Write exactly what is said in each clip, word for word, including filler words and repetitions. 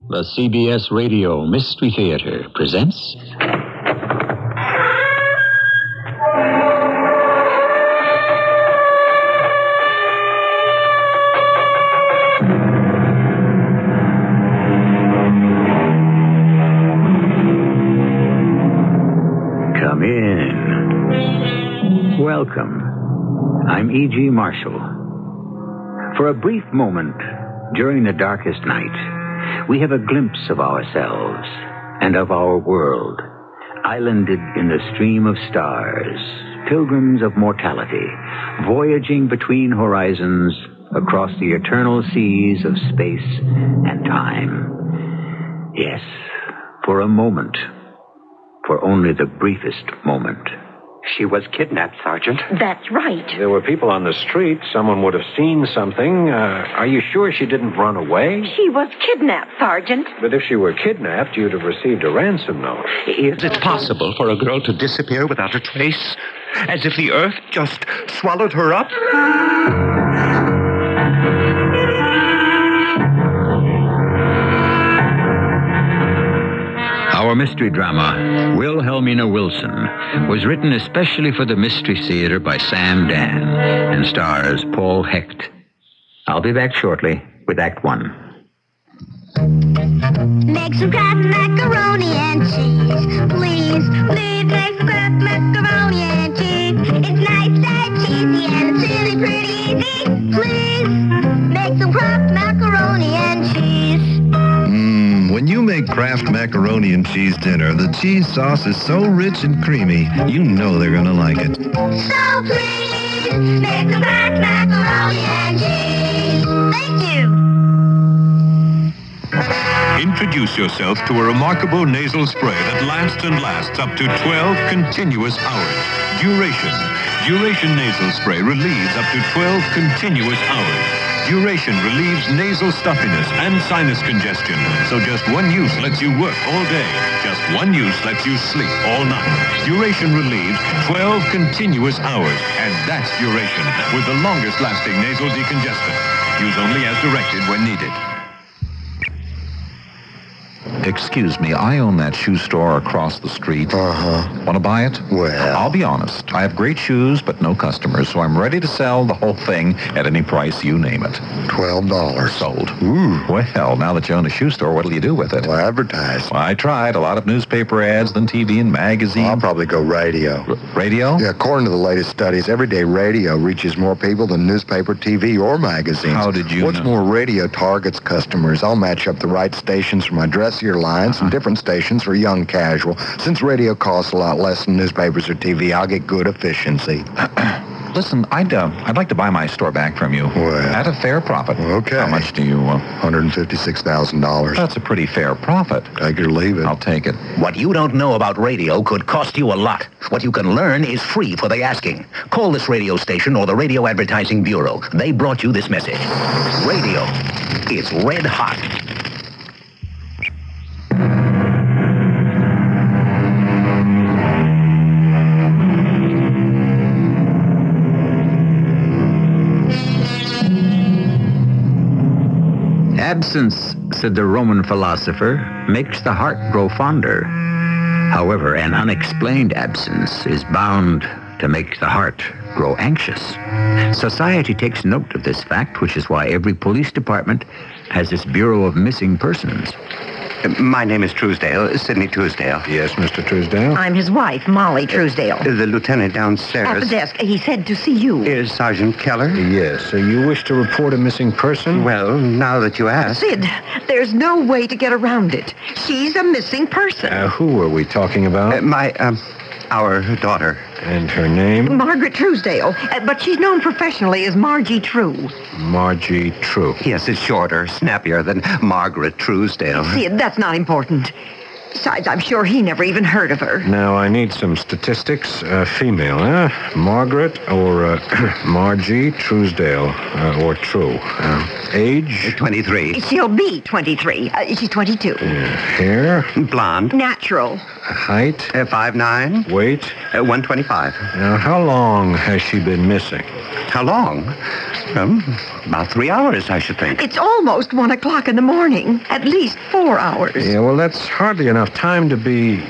The C B S Radio Mystery Theater presents... Come in. Welcome. I'm E G. Marshall. For a brief moment, during the darkest night, we have a glimpse of ourselves and of our world, islanded in the stream of stars, pilgrims of mortality, voyaging between horizons across the eternal seas of space and time. Yes, for a moment, for only the briefest moment. She was kidnapped, Sergeant. That's right. There were people on the street. Someone would have seen something. Uh, are you sure she didn't run away? She was kidnapped, Sergeant. But if she were kidnapped, you'd have received a ransom note. Is it possible for a girl to disappear without a trace? As if the earth just swallowed her up? Our mystery drama, Wilhelmina Wilson, was written especially for the Mystery Theater by Sam Dan and stars Paul Hecht. I'll be back shortly with Act One. Make some Kraft macaroni and cheese. Please, please make some Kraft macaroni and cheese. It's nice and cheesy and it's really pretty easy. Please make some Kraft macaroni and cheese. Mmm, when you make Kraft macaroni and cheese dinner, the cheese sauce is so rich and creamy, you know they're gonna like it. So please make some Kraft macaroni and cheese. Thank you. Introduce yourself to a remarkable nasal spray that lasts and lasts up to twelve continuous hours. Duration. Duration nasal spray relieves up to twelve continuous hours. Duration relieves nasal stuffiness and sinus congestion. So just one use lets you work all day. Just one use lets you sleep all night. Duration relieves twelve continuous hours. And that's Duration, with the longest lasting nasal decongestant. Use only as directed when needed. Excuse me, I own that shoe store across the street. Uh-huh. Want to buy it? Well... I'll be honest. I have great shoes, but no customers, so I'm ready to sell the whole thing at any price you name it. Twelve dollars. Sold. Ooh. Well, now that you own a shoe store, what'll you do with it? Well, advertise. Well, I tried. A lot of newspaper ads, then T V and magazines. I'll probably go radio. R- radio? Yeah, according to the latest studies, everyday radio reaches more people than newspaper, T V, or magazines. How did you What's know? more, radio targets customers. I'll match up the right stations for my dressier lines Uh-huh. and different stations for young casual. Since radio costs a lot less than newspapers or T V, I'll get good efficiency. Listen, I'd uh, I'd like to buy my store back from you. Well... At a fair profit. Okay. How much do you... Uh... one hundred fifty-six thousand dollars. That's a pretty fair profit. Take it or leave it. I'll take it. What you don't know about radio could cost you a lot. What you can learn is free for the asking. Call this radio station or the Radio Advertising Bureau. They brought you this message. Radio. It's red hot. Absence, said the Roman philosopher, makes the heart grow fonder. However, an unexplained absence is bound to make the heart grow anxious. Society takes note of this fact, which is why every police department has its Bureau of Missing Persons. My name is Truesdale, Sidney Truesdale. Yes, Mister Truesdale? I'm his wife, Molly Truesdale. The lieutenant downstairs... At the desk. He said to see you. Is Sergeant Keller? Yes. So you wish to report a missing person? Well, now that you ask... Sid, there's no way to get around it. She's a missing person. Uh, who are we talking about? Uh, my, um, our daughter. And her name? Margaret Truesdale. Uh, but she's known professionally as Margie True. Margie True. Yes, it's shorter, snappier than Margaret Truesdale. Sid, that's not important. Besides, I'm sure he never even heard of her. Now, I need some statistics. Uh, female, huh? Margaret or uh, Margie Truesdale, uh, or True. Uh, age? twenty-three. She'll be twenty-three. Uh, she's twenty-two. Uh, hair? Blonde. Natural. Height? Uh, five nine. Weight? Uh, one twenty-five. Now, how long has she been missing? How long? Um, about three hours, I should think. It's almost one o'clock in the morning. At least four hours. Yeah, well, that's hardly enough time to be...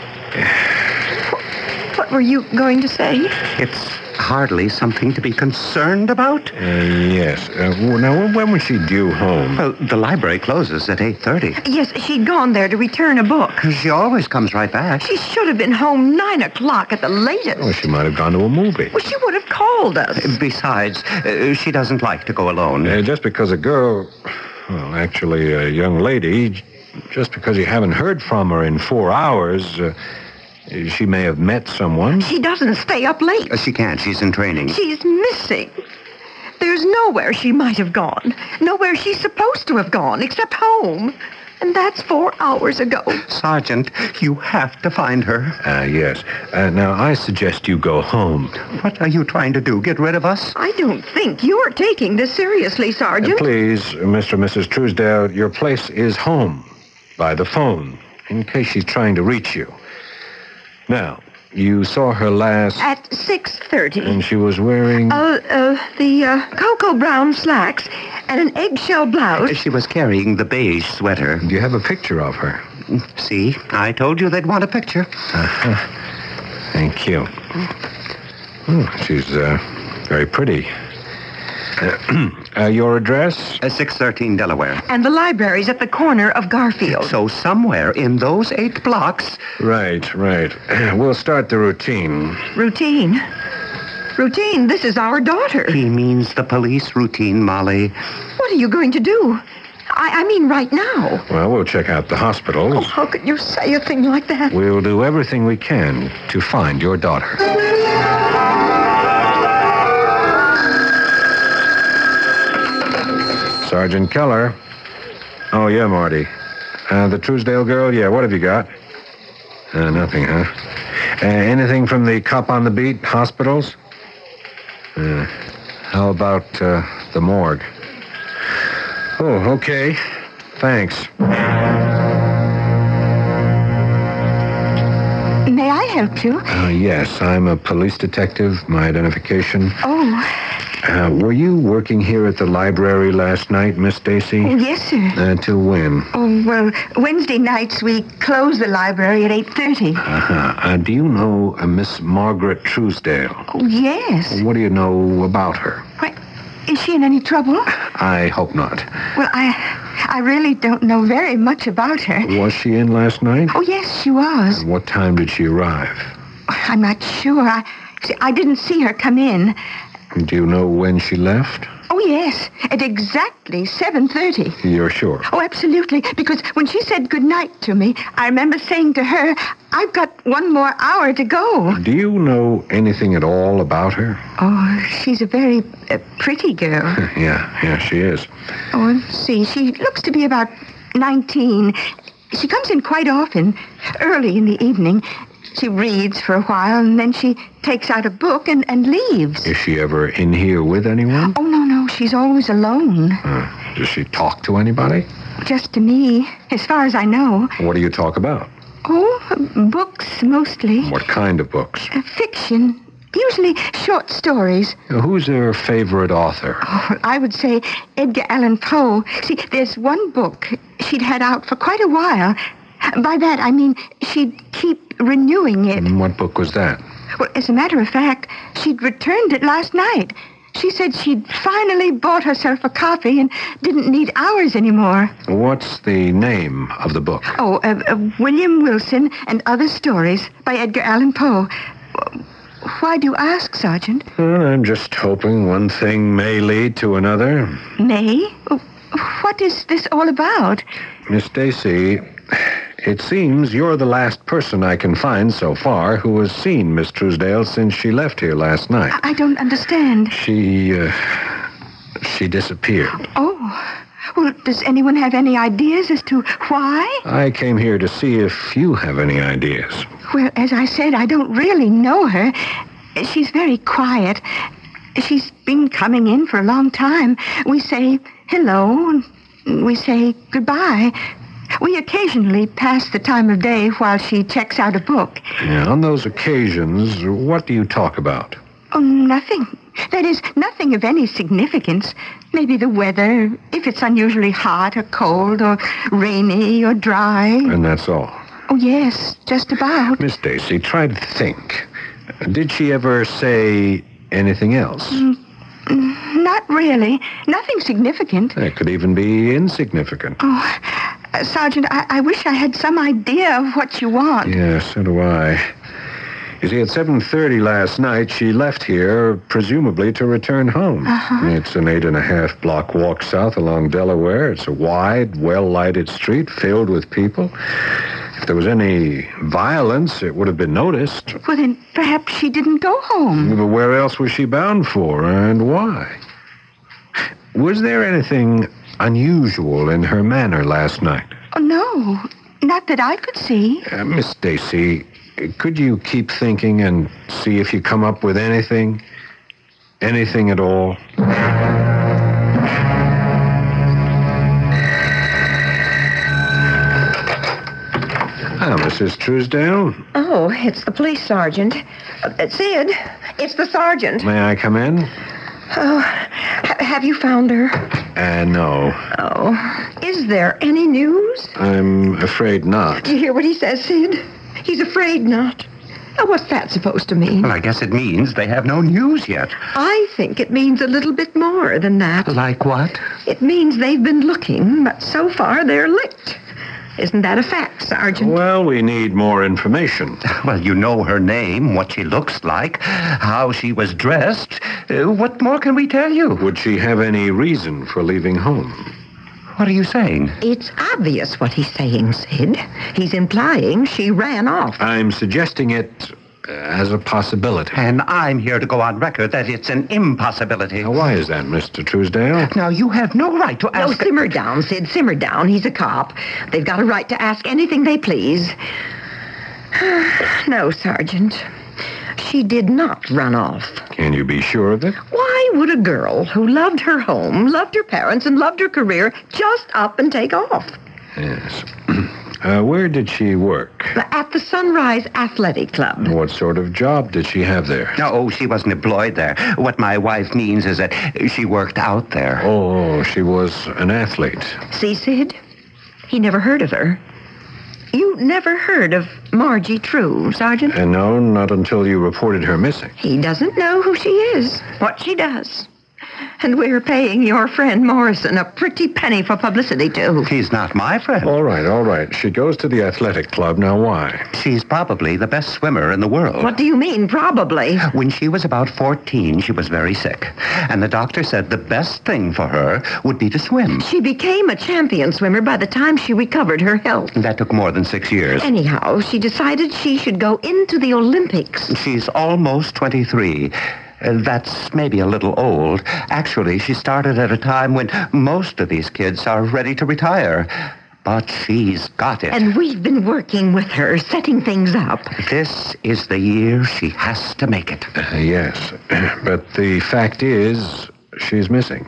What were you going to say? It's hardly something to be concerned about. Uh, yes. Uh, w- now, when was she due home? Well, the library closes at eight thirty. Yes, she'd gone there to return a book. She always comes right back. She should have been home nine o'clock at the latest. Oh, she might have gone to a movie. Well, she would have called us. Besides, uh, she doesn't like to go alone. Uh, just because a girl... Well, actually, a young lady... Just because you haven't heard from her in four hours... Uh, She may have met someone. She doesn't stay up late. Uh, she can't. She's in training. She's missing. There's nowhere she might have gone. Nowhere she's supposed to have gone, except home. And that's four hours ago. Sergeant, you have to find her. Ah, uh, yes. Uh, now, I suggest you go home. What are you trying to do? Get rid of us? I don't think you're taking this seriously, Sergeant. Uh, please, Mister and Missus Truesdale, your place is home. By the phone, in case she's trying to reach you. Now, you saw her last... At six thirty. And she was wearing... Uh, uh, the uh, cocoa brown slacks and an eggshell blouse. She was carrying the beige sweater. Do you have a picture of her? See, I told you they'd want a picture. Uh-huh. Thank you. Oh, she's uh, very pretty. Uh, uh, your address? Uh, six thirteen Delaware. And the library's at the corner of Garfield. So somewhere in those eight blocks... Right, right. We'll start the routine. Routine? Routine, this is our daughter. He means the police routine, Molly. What are you going to do? I, I mean right now. Well, we'll check out the hospitals. Oh, how could you say a thing like that? We'll do everything we can to find your daughter. Sergeant Keller. Oh, yeah, Marty. Uh, the Truesdale girl? Yeah, what have you got? Uh, nothing, huh? Uh, anything from the cop on the beat? Hospitals? Uh, how about uh, the morgue? Oh, okay. Thanks. May I help you? Uh, yes, I'm a police detective. My identification. Oh. Uh, were you working here at the library last night, Miss Stacy? Oh, yes, sir. Uh, till when? Oh, well, Wednesday nights we close the library at eight thirty. Uh-huh. Uh, do you know a Miss Margaret Truesdale? Oh, yes. What do you know about her? Why, is she in any trouble? I hope not. Well, I I really don't know very much about her. Was she in last night? Oh, yes, she was. And what time did she arrive? I'm not sure. I, see, I didn't see her come in. Do you know when she left? Oh, yes, at exactly seven thirty. You're sure? Oh, absolutely, because when she said goodnight to me, I remember saying to her, I've got one more hour to go. Do you know anything at all about her? Oh, she's a very uh, pretty girl. yeah, yeah, she is. Oh, let's see, she looks to be about nineteen. She comes in quite often, early in the evening. She reads for a while, and then she takes out a book and, and leaves. Is she ever in here with anyone? Oh, no, no. She's always alone. Uh, does she talk to anybody? Just to me, as far as I know. What do you talk about? Oh, books, mostly. What kind of books? Uh, fiction. Usually short stories. Uh, who's her favorite author? Oh, I would say Edgar Allan Poe. See, there's one book she'd had out for quite a while. By that, I mean she'd keep renewing it. And what book was that? Well, as a matter of fact, she'd returned it last night. She said she'd finally bought herself a copy and didn't need ours anymore. What's the name of the book? Oh, uh, uh, William Wilson and Other Stories by Edgar Allan Poe. Why do you ask, Sergeant? Well, I'm just hoping one thing may lead to another. May? What is this all about? Miss Stacy, it seems you're the last person I can find so far who has seen Miss Truesdale since she left here last night. I don't understand. She, uh, she disappeared. Oh, well, does anyone have any ideas as to why? I came here to see if you have any ideas. Well, as I said, I don't really know her. She's very quiet. She's been coming in for a long time. We say hello, and we say goodbye. We occasionally pass the time of day while she checks out a book. Yeah, on those occasions, what do you talk about? Oh, nothing. That is, nothing of any significance. Maybe the weather, if it's unusually hot or cold or rainy or dry. And that's all. Oh, yes, just about. Miss Stacy, try to think. Did she ever say anything else? Mm, not really. Nothing significant. That could even be insignificant. Oh, uh, Sergeant, I-, I wish I had some idea of what you want. Yeah, so do I. You see, at seven thirty last night, she left here, presumably to return home. Uh-huh. It's an eight and a half block walk south along Delaware. It's a wide, well-lighted street filled with people. If there was any violence, it would have been noticed. Well, then perhaps she didn't go home. But where else was she bound for, and why? Was there anything unusual in her manner last night? Oh, no. Not that I could see. Uh, Miss Stacy, could you keep thinking and see if you come up with anything? Anything at all? Ah, Missus Truesdale. Oh, it's the police sergeant. Uh, Sid, it's the sergeant. May I come in? Oh, ha- have you found her? Uh, no. Oh, is there any news? I'm afraid not. Do you hear what he says, Sid? He's afraid not. Now, what's that supposed to mean? Well, I guess it means they have no news yet. I think it means a little bit more than that. Like what? It means they've been looking, but so far they're licked. Isn't that a fact, Sergeant? Well, we need more information. Well, you know her name, what she looks like, how she was dressed. Uh, what more can we tell you? Would she have any reason for leaving home? What are you saying? It's obvious what he's saying, Sid. He's implying she ran off. I'm suggesting it uh, as a possibility. And I'm here to go on record that it's an impossibility. Now, why is that, Mister Truesdale? Now, you have no right to No, ask... simmer down, Sid, simmer down. He's a cop. They've got a right to ask anything they please. No, Sergeant. She did not run off. Can you be sure of it? Why would a girl who loved her home, loved her parents, and loved her career just up and take off? Yes. Uh, where did she work? At the Sunrise Athletic Club. What sort of job did she have there? No, oh, she wasn't employed there. What my wife means is that she worked out there. Oh, she was an athlete. See, Sid? He never heard of her. You never heard of Margie True, Sergeant? And no, not until you reported her missing. He doesn't know who she is, what she does. And we're paying your friend Morrison a pretty penny for publicity, too. She's not my friend. All right, all right. She goes to the athletic club. Now, why? She's probably the best swimmer in the world. What do you mean, probably? When she was about fourteen, she was very sick. And the doctor said the best thing for her would be to swim. She became a champion swimmer by the time she recovered her health. That took more than six years. Anyhow, she decided she should go into the Olympics. She's almost twenty-three. Uh, that's maybe a little old. Actually, she started at a time when most of these kids are ready to retire. But she's got it. And we've been working with her, setting things up. This is the year she has to make it. Uh, yes, but the fact is, she's missing.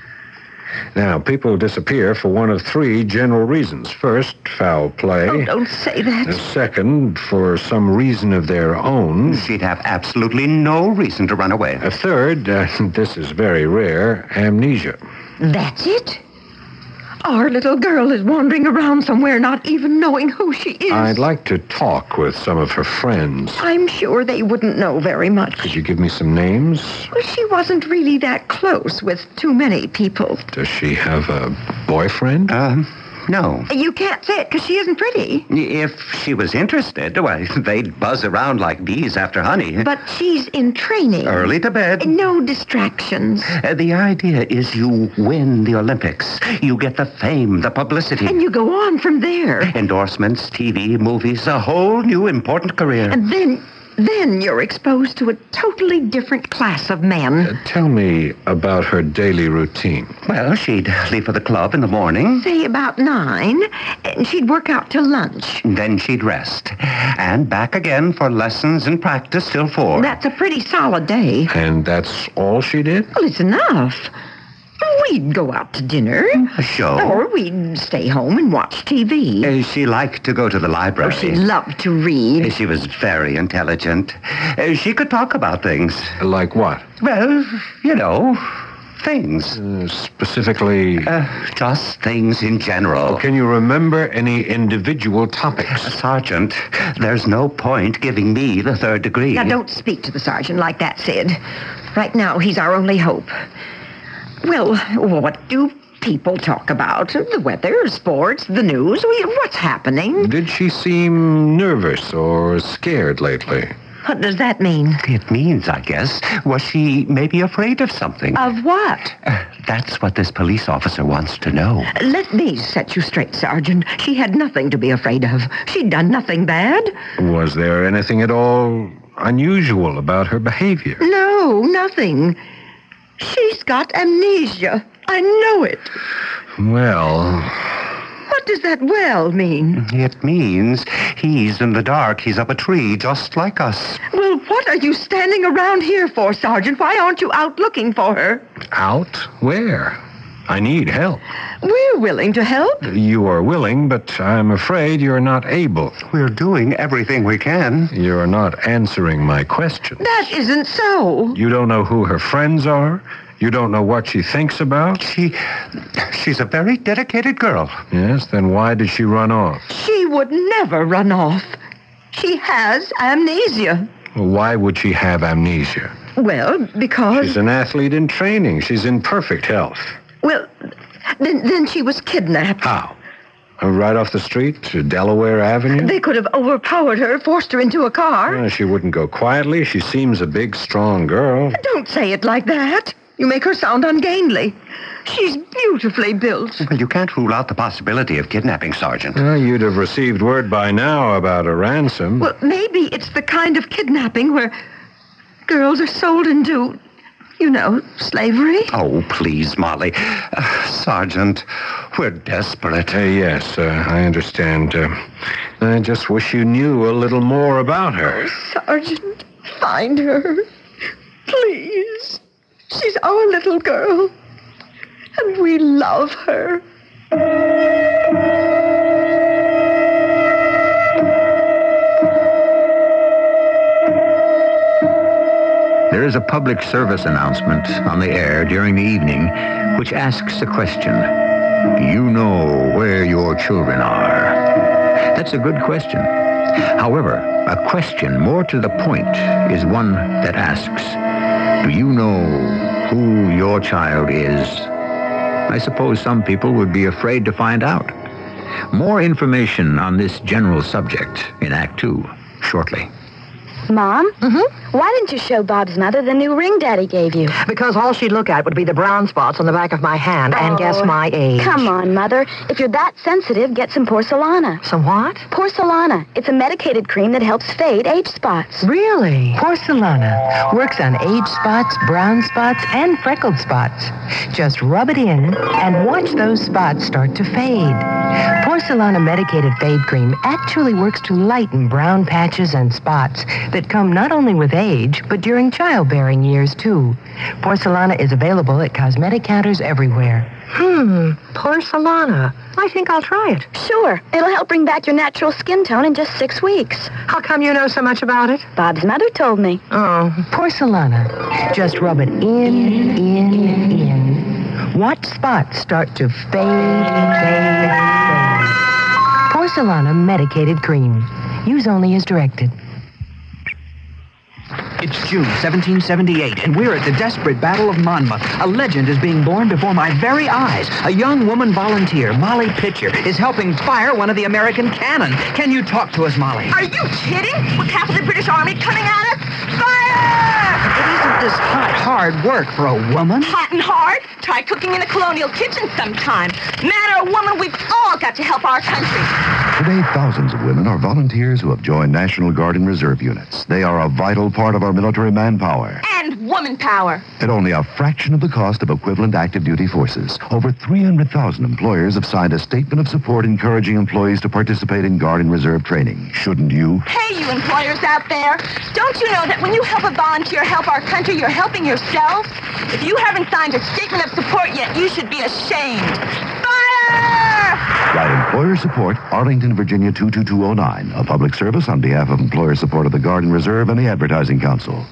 Now, people disappear for one of three general reasons. First, foul play. Oh, don't say that. Uh, Second, for some reason of their own. She'd have absolutely no reason to run away. A third, uh, this is very rare, amnesia. That's it? Our little girl is wandering around somewhere not even knowing who she is. I'd like to talk with some of her friends. I'm sure they wouldn't know very much. Could you give me some names? Well, she wasn't really that close with too many people. Does she have a boyfriend? Um, no. You can't say it because she isn't pretty. If she was interested, why, they'd buzz around like bees after honey. But she's in training. Early to bed. No distractions. Uh, the idea is you win the Olympics. You get the fame, the publicity. And you go on from there. Endorsements, T V, movies, a whole new important career. And then, then you're exposed to a totally different class of men. Uh, tell me about her daily routine. Well, she'd leave for the club in the morning. Say about nine, and she'd work out till lunch. Then she'd rest. And back again for lessons and practice till four. That's a pretty solid day. And that's all she did? Well, it's enough. We'd go out to dinner. A show? Or we'd stay home and watch T V. Uh, she liked to go to the library. Oh, she loved to read. Uh, She was very intelligent. Uh, she could talk about things. Like what? Well, you know, things. Uh, specifically... Uh, just things in general. Can you remember any individual topics? Uh, Sergeant, there's no point giving me the third degree. Now, don't speak to the sergeant like that, Sid. Right now, he's our only hope. Well, what do people talk about? The weather, sports, the news. What's happening? Did she seem nervous or scared lately? What does that mean? It means, I guess, was she maybe afraid of something? Of what? Uh, that's what this police officer wants to know. Let me set you straight, Sergeant. She had nothing to be afraid of. She'd done nothing bad. Was there anything at all unusual about her behavior? No, nothing. She's got amnesia. I know it. Well... What does that well mean? It means he's in the dark. He's up a tree, just like us. Well, what are you standing around here for, Sergeant? Why aren't you out looking for her? Out? Where? I need help. We're willing to help. You are willing, but I'm afraid you're not able. We're doing everything we can. You're not answering my question. That isn't so. You don't know who her friends are? You don't know what she thinks about? She... She's a very dedicated girl. Yes, then why did she run off? She would never run off. She has amnesia. Well, why would she have amnesia? Well, because... She's an athlete in training. She's in perfect health. Well, then, then she was kidnapped. How? Uh, Right off the street to Delaware Avenue? They could have overpowered her, forced her into a car. Uh, she wouldn't go quietly. She seems a big, strong girl. Don't say it like that. You make her sound ungainly. She's beautifully built. Well, you can't rule out the possibility of kidnapping, Sergeant. Uh, you'd have received word by now about a ransom. Well, maybe it's the kind of kidnapping where girls are sold into, you know, slavery. Oh, please, Molly. Uh, Sergeant, we're desperate. Uh, yes, uh, I understand. Uh, I just wish you knew a little more about her. Sergeant, find her. Please. She's our little girl. And we love her. There is a public service announcement on the air during the evening which asks a question. Do you know where your children are? That's a good question. However, a question more to the point is one that asks, do you know who your child is? I suppose some people would be afraid to find out. More information on this general subject in Act Two, shortly. Mom? Mm-hmm? Why didn't you show Bob's mother the new ring Daddy gave you? Because all she'd look at would be the brown spots on the back of my hand and Oh, guess my age. Come on, Mother. If you're that sensitive, get some Porcelana. Some what? Porcelana. It's a medicated cream that helps fade age spots. Really? Porcelana works on age spots, brown spots, and freckled spots. Just rub it in and watch those spots start to fade. Porcelana medicated fade cream actually works to lighten brown patches and spots that come not only with age, but during childbearing years, too. Porcelana is available at cosmetic counters everywhere. Hmm, Porcelana. I think I'll try it. Sure. It'll help bring back your natural skin tone in just six weeks. How come you know so much about it? Bob's mother told me. Oh, Porcelana. Just rub it in, in, in. Watch spots start to fade, fade, fade. Porcelana medicated cream. Use only as directed. It's June seventeen seventy-eight, and we're at the desperate Battle of Monmouth. A legend is being born before my very eyes. A young woman volunteer, Molly Pitcher, is helping fire one of the American cannon. Can you talk to us, Molly? Are you kidding? With half of the British Army coming at us? Fire! It isn't this hot, hard work for a woman. Hot and hard? Try cooking in a colonial kitchen sometime. Man or woman, we've all got to help our country. Today, thousands of women are volunteers who have joined National Guard and Reserve units. They are a vital part of our military manpower. And woman woman power. At only a fraction of the cost of equivalent active duty forces, over three hundred thousand employers have signed a statement of support encouraging employees to participate in Guard and Reserve training. Shouldn't you? Hey, you employers out there. Don't you know that when you help a volunteer help our country, you're helping yourself? If you haven't signed a statement of support yet, you should be ashamed. Fire! Write Employer Support, Arlington, Virginia two two two oh nine. A public service on behalf of employer support of the Guard and Reserve and the Advertising Council.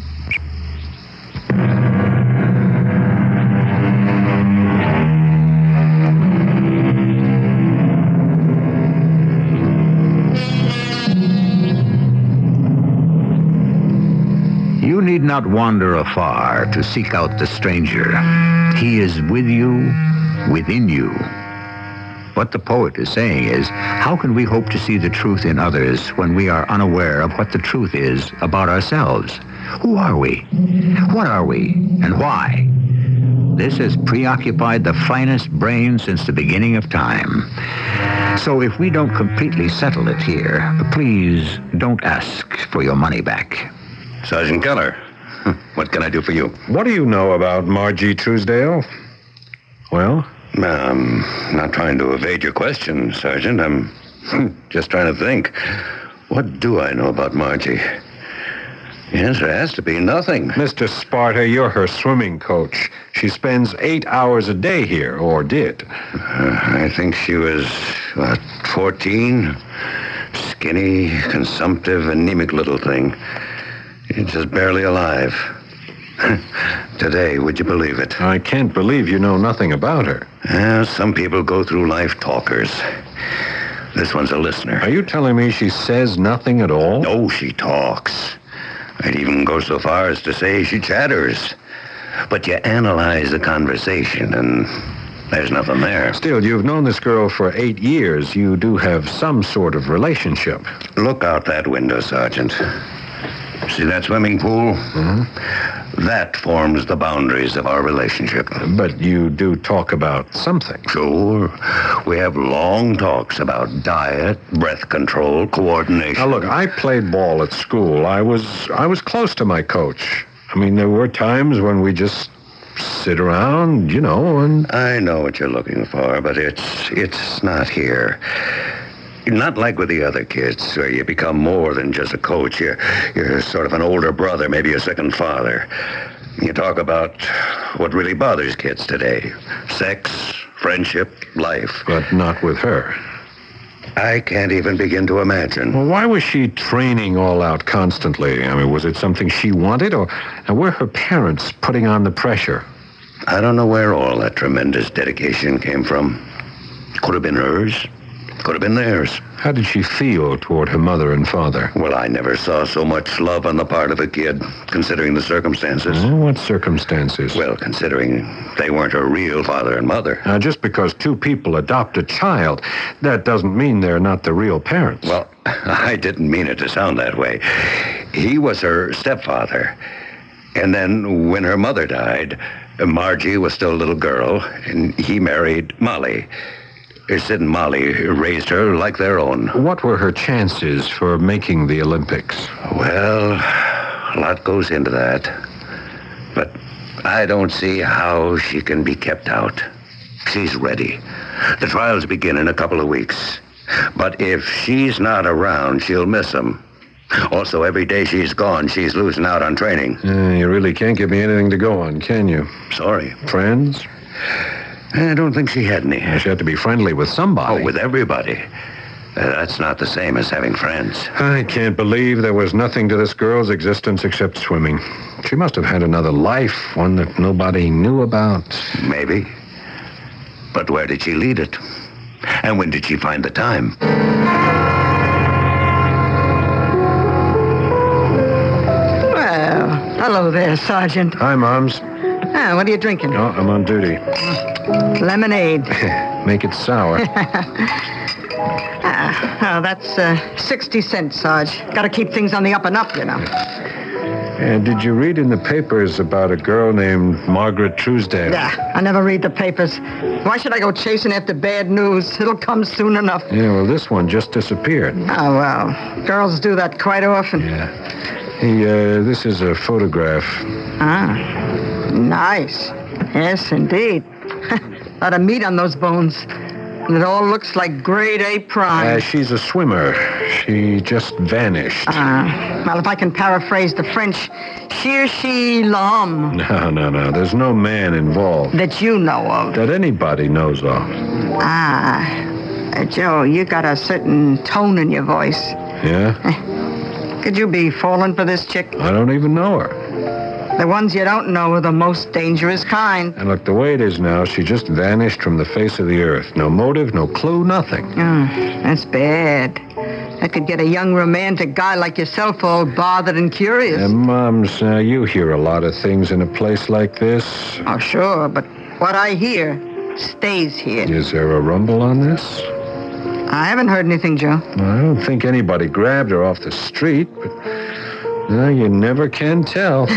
You need not wander afar to seek out the stranger. He is with you, within you. What the poet is saying is, how can we hope to see the truth in others when we are unaware of what the truth is about ourselves? Who are we? What are we? And why? This has preoccupied the finest brain since the beginning of time. So if we don't completely settle it here, please don't ask for your money back. Sergeant Keller, what can I do for you? What do you know about Margie Truesdale? Well? I'm not trying to evade your question, Sergeant. I'm just trying to think. What do I know about Margie? The answer has to be nothing. Mister Sparta, you're her swimming coach. She spends eight hours a day here, or did. Uh, I think she was, what, fourteen? Skinny, consumptive, anemic little thing. She's just barely alive. Today, would you believe it? I can't believe you know nothing about her. Uh, some people go through life talkers. This one's a listener. Are you telling me she says nothing at all? No, she talks. I'd even go so far as to say she chatters. But you analyze the conversation, and there's nothing there. Still, you've known this girl for eight years. You do have some sort of relationship. Look out that window, Sergeant. See that swimming pool? Mm-hmm. That forms the boundaries of our relationship. But you do talk about something. Sure. We have long talks about diet, breath control, coordination. Now, look, I played ball at school. I was I was close to my coach. I mean, there were times when we just sit around, you know, and... I know what you're looking for, but it's it's not here. Not like with the other kids, where you become more than just a coach. You're, you're sort of an older brother, maybe a second father. You talk about what really bothers kids today. Sex, friendship, life. But not with her. I can't even begin to imagine. Well, why was she training all out constantly? I mean, was it something she wanted, or and were her parents putting on the pressure? I don't know where all that tremendous dedication came from. Could have been hers. Could have been theirs. How did she feel toward her mother and father? Well, I never saw so much love on the part of a kid, considering the circumstances. Oh, what circumstances? Well, considering they weren't her real father and mother. Now, just because two people adopt a child, that doesn't mean they're not the real parents. Well, I didn't mean it to sound that way. He was her stepfather. And then when her mother died, Margie was still a little girl, and he married Molly. Sid and Molly raised her like their own. What were her chances for making the Olympics? Well, a lot goes into that. But I don't see how she can be kept out. She's ready. The trials begin in a couple of weeks. But if she's not around, she'll miss them. Also, every day she's gone, she's losing out on training. Uh, you really can't give me anything to go on, can you? Sorry. Friends? I don't think she had any. She had to be friendly with somebody. Oh, with everybody. Uh, that's not the same as having friends. I can't believe there was nothing to this girl's existence except swimming. She must have had another life, one that nobody knew about. Maybe. But where did she lead it? And when did she find the time? Well, hello there, Sergeant. Hi, Moms. Ah, what are you drinking? Oh, I'm on duty. Lemonade. Make it sour. ah, oh, that's uh, sixty cents, Sarge. Got to keep things on the up and up, you know. And did you read in the papers about a girl named Margaret Truesdale? Yeah, I never read the papers. Why should I go chasing after bad news? It'll come soon enough. Yeah, well, this one just disappeared. Oh, well, girls do that quite often. Yeah. Hey, uh, this is a photograph. Ah, nice. Yes, indeed. A lot of meat on those bones. And it all looks like grade A prime. Uh, she's a swimmer. She just vanished. Ah, well, if I can paraphrase the French, cherchez l'homme. No, no, no. There's no man involved. That you know of. That anybody knows of. Ah, uh, Joe, you got a certain tone in your voice. Yeah? Could you be falling for this chick? I don't even know her. The ones you don't know are the most dangerous kind. And look, the way it is now, she just vanished from the face of the earth. No motive, no clue, nothing. Oh, that's bad. That could get a young romantic guy like yourself all bothered and curious. And, Mums, uh, you hear a lot of things in a place like this. Oh, sure, but what I hear stays here. Is there a rumble on this? I haven't heard anything, Joe. I don't think anybody grabbed her off the street, but well, you never can tell.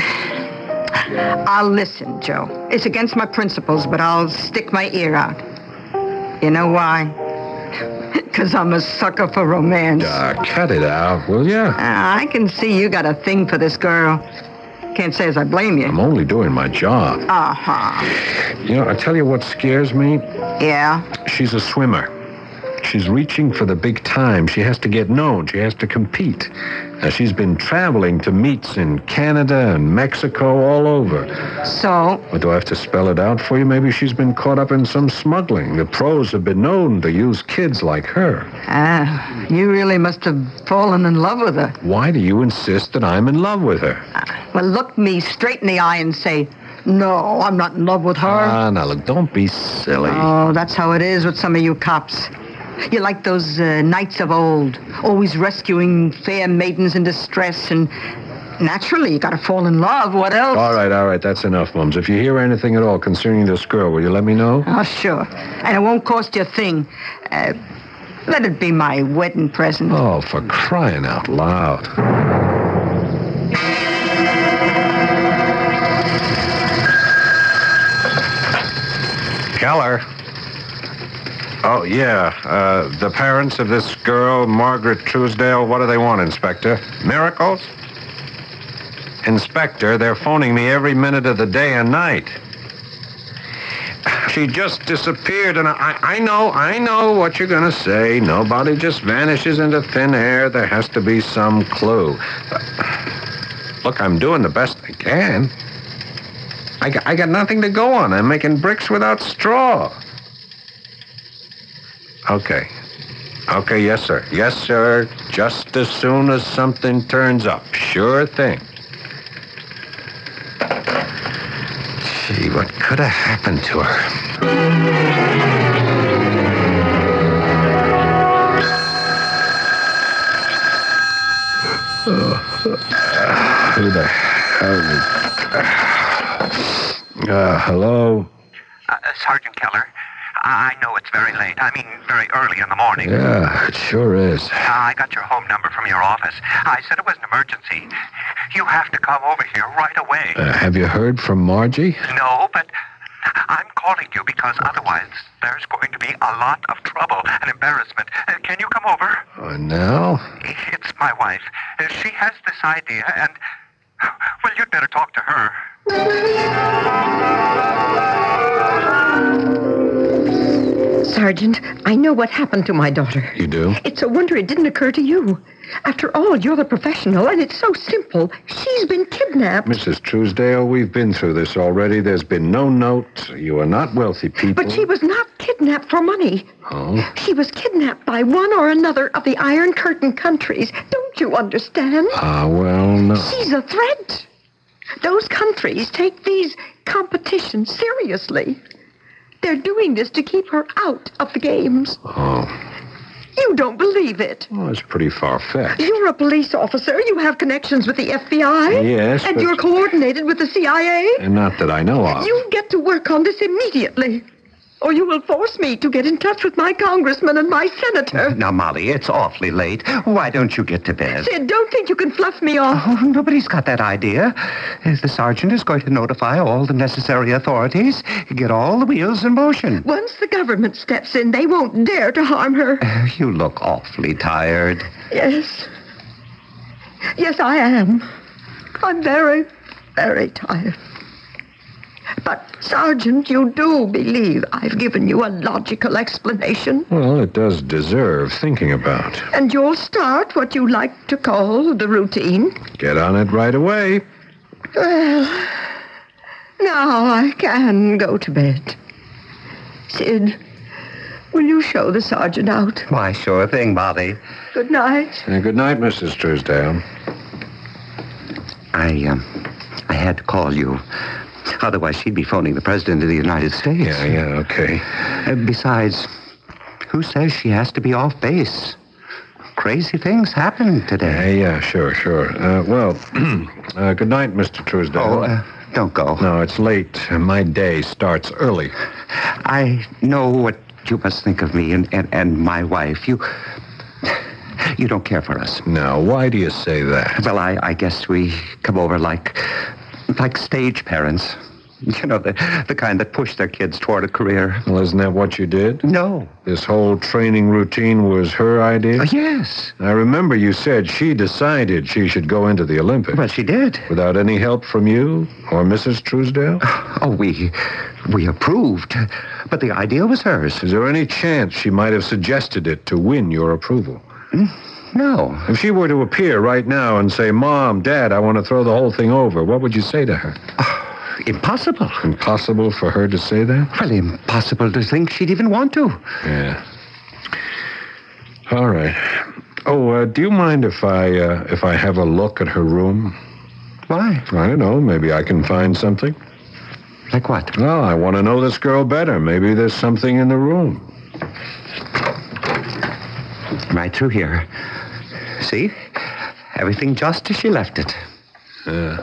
I'll listen, Joe. It's against my principles, but I'll stick my ear out. You know why? Because I'm a sucker for romance. Ah, uh, cut it out, will ya? Uh, I can see you got a thing for this girl. Can't say as I blame you. I'm only doing my job. Uh-huh. You know, I tell you what scares me. Yeah? She's a swimmer. She's reaching for the big time. She has to get known. She has to compete. Now, she's been traveling to meets in Canada and Mexico, all over. So? Well, do I have to spell it out for you? Maybe she's been caught up in some smuggling. The pros have been known to use kids like her. Ah, you really must have fallen in love with her. Why do you insist that I'm in love with her? Uh, well, look me straight in the eye and say, no, I'm not in love with her. Ah, now, look, don't be silly. Oh, that's how it is with some of you cops. You're like those uh, knights of old, always rescuing fair maidens in distress, and naturally, you gotta fall in love. What else? All right, all right, that's enough, Mums. If you hear anything at all concerning this girl, will you let me know? Oh, sure. And it won't cost you a thing. Uh, let it be my wedding present. Oh, for crying out loud. Keller. Oh, yeah. Uh, the parents of this girl, Margaret Truesdale, what do they want, Inspector? Miracles? Inspector, they're phoning me every minute of the day and night. She just disappeared, and I, I know, I know what you're going to say. Nobody just vanishes into thin air. There has to be some clue. Uh, look, I'm doing the best I can. I got, I got nothing to go on. I'm making bricks without straw. Okay. Okay, yes, sir. Yes, sir. Just as soon as something turns up. Sure thing. Gee, what could have happened to her? Uh, who the hell is... Uh, hello? Uh, Sergeant Keller. I know it's very late. I mean, very early in the morning. Yeah, it sure is. Uh, I got your home number from your office. I said it was an emergency. You have to come over here right away. Uh, have you heard from Margie? No, but I'm calling you because otherwise there's going to be a lot of trouble and embarrassment. Uh, can you come over? Uh, now? It's my wife. Uh, she has this idea, and, well, you'd better talk to her. Sergeant, I know what happened to my daughter. You do? It's a wonder it didn't occur to you. After all, you're the professional, and it's so simple. She's been kidnapped. Missus Truesdale, we've been through this already. There's been no note. You are not wealthy people. But she was not kidnapped for money. Oh? She was kidnapped by one or another of the Iron Curtain countries. Don't you understand? Ah, uh, well, no. She's a threat. Those countries take these competitions seriously. They're doing this to keep her out of the games. Oh. You don't believe it. Well, it's pretty far-fetched. You're a police officer. You have connections with the F B I. Yes, And but... you're coordinated with the C I A. And not that I know of. You get to work on this immediately. Or you will force me to get in touch with my congressman and my senator. Now, Molly, it's awfully late. Why don't you get to bed? Sid, don't think you can fluff me off. Oh, nobody's got that idea. The sergeant is going to notify all the necessary authorities, get all the wheels in motion. Once the government steps in, they won't dare to harm her. Uh, you look awfully tired. Yes. Yes, I am. I'm very, very tired. But, Sergeant, you do believe I've given you a logical explanation? Well, it does deserve thinking about. And you'll start what you like to call the routine? Get on it right away. Well, now I can go to bed. Sid, will you show the sergeant out? Why, sure thing, Molly. Good night. Uh, good night, Missus Truesdale. I, um, I had to call you. Otherwise, she'd be phoning the President of the United States. Yeah, yeah, okay. Uh, besides, who says she has to be off base? Crazy things happen today. Yeah, yeah, sure, sure. Uh, well, uh, good night, Mister Truesdale. Oh, uh, don't go. No, it's late. My day starts early. I know what you must think of me and, and, and my wife. You... You don't care for us. Now, why do you say that? Well, I, I guess we come over like... like stage parents. You know, the, the kind that push their kids toward a career. Well, isn't that what you did? No. This whole training routine was her idea? Uh, yes. I remember you said she decided she should go into the Olympics. Well, she did. Without any help from you or Missus Truesdale? Oh, we... we approved. But the idea was hers. Is there any chance she might have suggested it to win your approval? No. If she were to appear right now and say, Mom, Dad, I want to throw the whole thing over, what would you say to her? Oh, impossible. Impossible for her to say that? Well, impossible to think she'd even want to. Yeah. All right. Oh, uh, do you mind if I uh, if I have a look at her room? Why? I don't know. Maybe I can find something. Like what? Well, I want to know this girl better. Maybe there's something in the room. Right through here. See? Everything just as she left it. Yeah.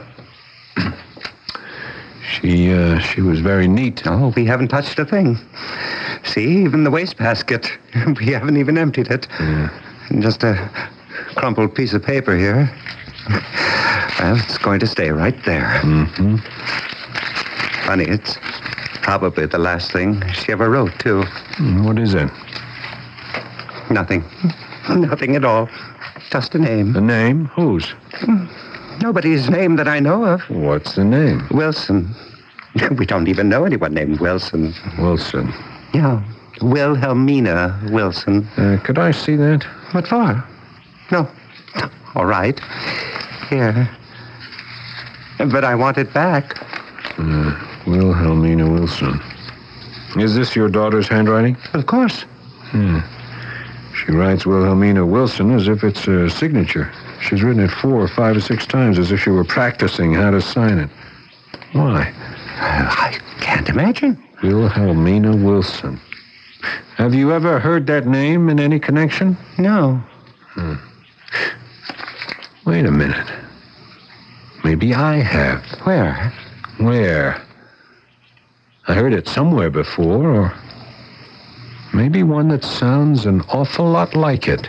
she, uh, she was very neat. Oh, we haven't touched a thing. See, even the wastebasket. We haven't even emptied it. Yeah. Just a crumpled piece of paper here. Well, it's going to stay right there. Mm-hmm. Funny, it's probably the last thing she ever wrote, too. What is it? Nothing. Nothing at all. Just a name. A name? Whose? Nobody's name that I know of. What's the name? Wilson. We don't even know anyone named Wilson. Wilson. Yeah. Wilhelmina Wilson. Uh, could I see that? What for? No. All right. Here. But I want it back. Uh, Wilhelmina Wilson. Is this your daughter's handwriting? Of course. Hmm. She writes Wilhelmina Wilson as if it's a signature. She's written it four or five or six times as if she were practicing how to sign it. Why? I can't imagine. Wilhelmina Wilson. Have you ever heard that name in any connection? No. Hmm. Wait a minute. Maybe I have. Where? Where? I heard it somewhere before, or maybe one that sounds an awful lot like it.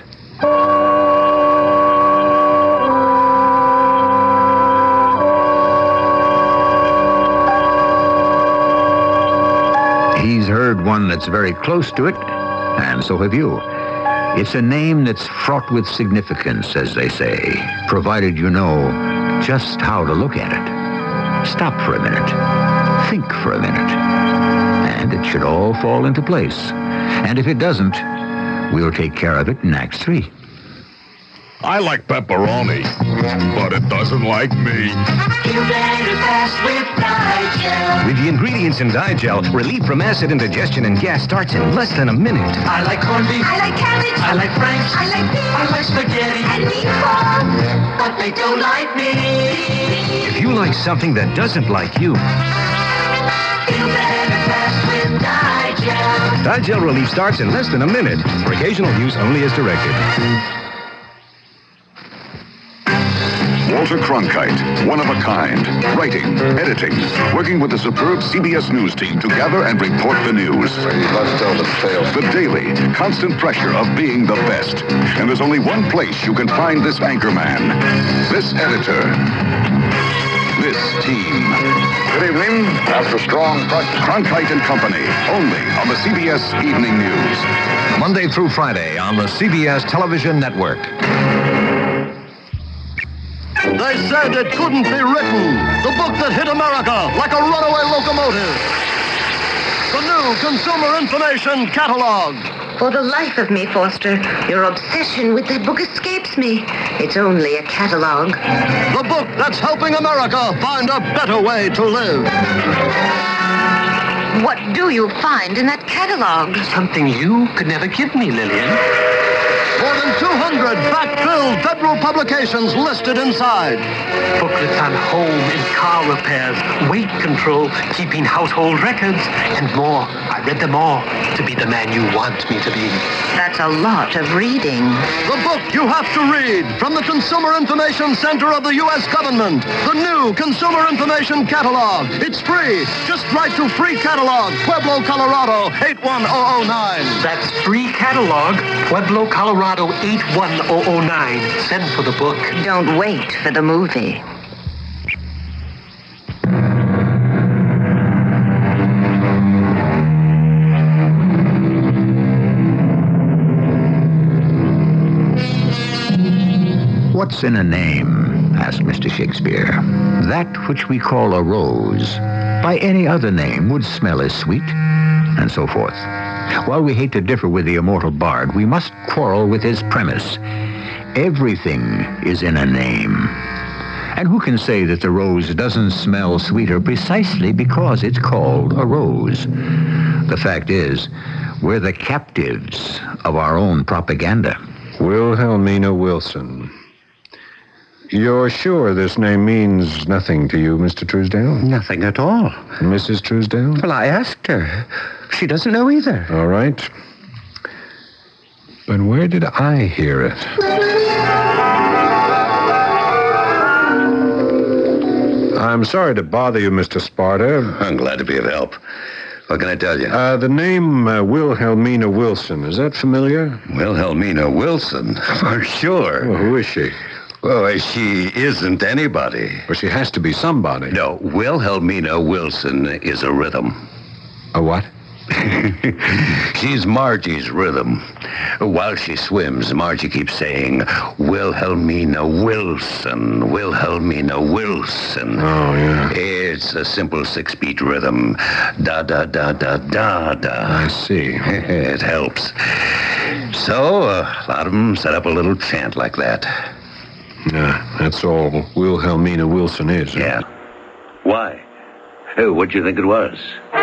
He's heard one that's very close to it, and so have you. It's a name that's fraught with significance, as they say, provided you know just how to look at it. Stop for a minute. Think for a minute. And it should all fall into place. And if it doesn't, we'll take care of it in Act Three. I like pepperoni, but it doesn't like me. You better fast with Digel. With the ingredients in Digel, relief from acid indigestion and gas starts in less than a minute. I like corned beef. I like cabbage. I like franks. I like beef. I like spaghetti. And meatballs. But they don't like me. If you like something that doesn't like you, You better fast with Digel. Digel relief starts in less than a minute. For occasional use only as directed. Walter Cronkite, one of a kind, writing, editing, working with the superb C B S News team to gather and report the news. Let's tell the tale. The daily, constant pressure of being the best. And there's only one place you can find this anchorman, this editor, this team. Good evening. After strong practice, Cronkite and Company, only on the C B S Evening News. Monday through Friday on the C B S Television Network. They said it couldn't be written. The book that hit America like a runaway locomotive. The new Consumer Information Catalog. For the life of me, Foster, your obsession with that book escapes me. It's only a catalog. The book that's helping America find a better way to live. What do you find in that catalog? Something you could never give me, Lillian. More than two hundred fact-filled federal publications listed inside. Booklets on home and car repairs, weight control, keeping household records, and more. I read them all to be the man you want me to be. That's a lot of reading. The book you have to read from the Consumer Information Center of the U S government. The new Consumer Information Catalog. It's free. Just write to Free Catalog, Pueblo, Colorado, eight one zero zero nine. That's Free Catalog, Pueblo, Colorado, eight one zero zero nine. Send for the book. Don't wait for the movie. What's in a name? Asked Mister Shakespeare. That which we call a rose, by any other name would smell as sweet, and so forth. While we hate to differ with the immortal bard, we must quarrel with his premise. Everything is in a name. And who can say that the rose doesn't smell sweeter precisely because it's called a rose? The fact is, we're the captives of our own propaganda. Wilhelmina Wilson. You're sure this name means nothing to you, Mister Truesdale? Nothing at all. Missus Truesdale? Well, I asked her. She doesn't know either. All right. But where did I hear it? I'm sorry to bother you, Mister Sparta. I'm glad to be of help. What can I tell you? Uh, the name uh, Wilhelmina Wilson, is that familiar? Wilhelmina Wilson? For sure. Well, who is she? Well, she isn't anybody. Well, she has to be somebody. No, Wilhelmina Wilson is a rhythm. A what? She's Margie's rhythm. While she swims, Margie keeps saying, Wilhelmina Wilson, Wilhelmina Wilson. Oh, yeah. It's a simple six-beat rhythm. Da, da, da, da, da, da. I see. It helps. So, a lot of them set up a little chant like that. Yeah, that's all Wilhelmina Wilson is. Huh? Yeah. Why? Oh, what'd you think it was?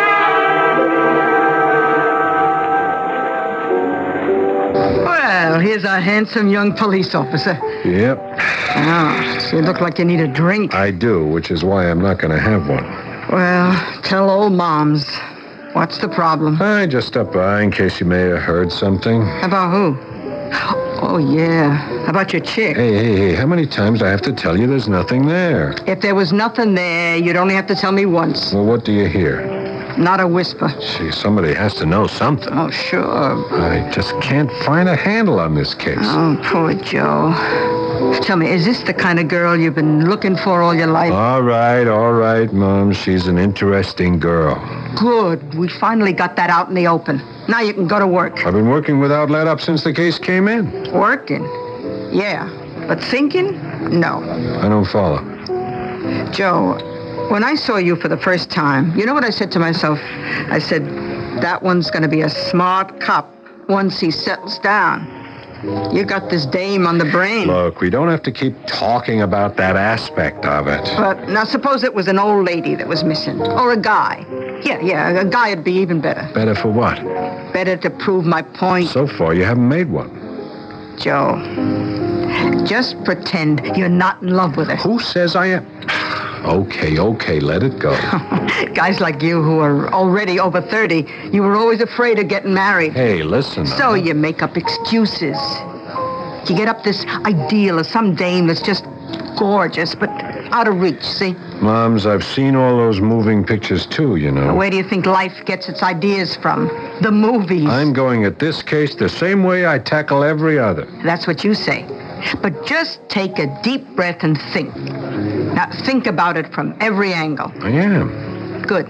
Well, here's a handsome young police officer. Yep. Oh, so you look like you need a drink. I do, which is why I'm not going to have one. Well, tell old Moms. What's the problem? I just stopped by in case you may have heard something. About who? Oh, yeah. About your chick. Hey, hey, hey, how many times do I have to tell you there's nothing there? If there was nothing there, you'd only have to tell me once. Well, what do you hear? Not a whisper. Gee, somebody has to know something. Oh, sure. I just can't find a handle on this case. Oh, poor Joe. Tell me, is this the kind of girl you've been looking for all your life? All right, all right, Mom. She's an interesting girl. Good. We finally got that out in the open. Now you can go to work. I've been working without let up since the case came in. Working? Yeah. But thinking? No. I don't follow. Joe, when I saw you for the first time, you know what I said to myself? I said, that one's going to be a smart cop once he settles down. You got this dame on the brain. Look, we don't have to keep talking about that aspect of it. But now suppose it was an old lady that was missing. Or a guy. Yeah, yeah, a guy would be even better. Better for what? Better to prove my point. So far, you haven't made one. Joe, just pretend you're not in love with her. Who says I am? Okay, okay, let it go. Guys like you who are already over thirty, you were always afraid of getting married. Hey, listen. So uh, you make up excuses. You get up this ideal of some dame that's just gorgeous, but out of reach, see? Moms, I've seen all those moving pictures too, you know. Where do you think life gets its ideas from? The movies. I'm going at this case the same way I tackle every other. That's what you say. But just take a deep breath and think. Now, think about it from every angle. I am. Good.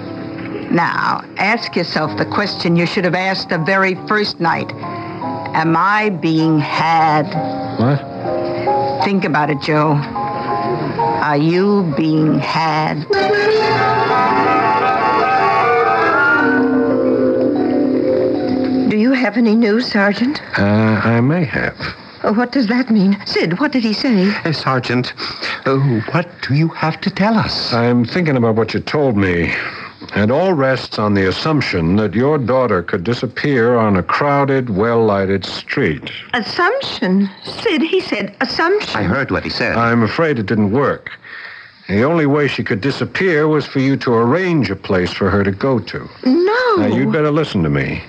Now, ask yourself the question you should have asked the very first night. Am I being had? What? Think about it, Joe. Are you being had? Do you have any news, Sergeant? Uh, I may have. Oh, what does that mean? Sid, what did he say? Uh, Sergeant, uh, what do you have to tell us? I'm thinking about what you told me. It all rests on the assumption that your daughter could disappear on a crowded, well-lighted street. Assumption? Sid, he said assumption. I heard what he said. I'm afraid it didn't work. The only way she could disappear was for you to arrange a place for her to go to. No. Now, you'd better listen to me.